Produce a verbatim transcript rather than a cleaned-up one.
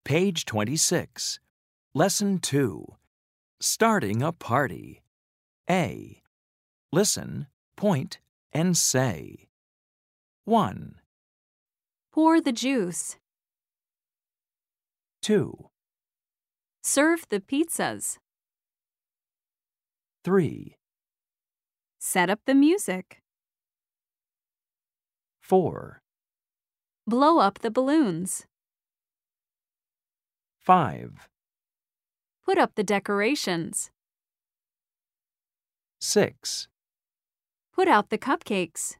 Page twenty-six. Lesson two. Starting a party. A. Listen, point, and say. one, Pour the juice. two, Serve the pizzas. three, Set up the music. four, Blow up the balloons. five, Put up the decorations. six, Put out the cupcakes.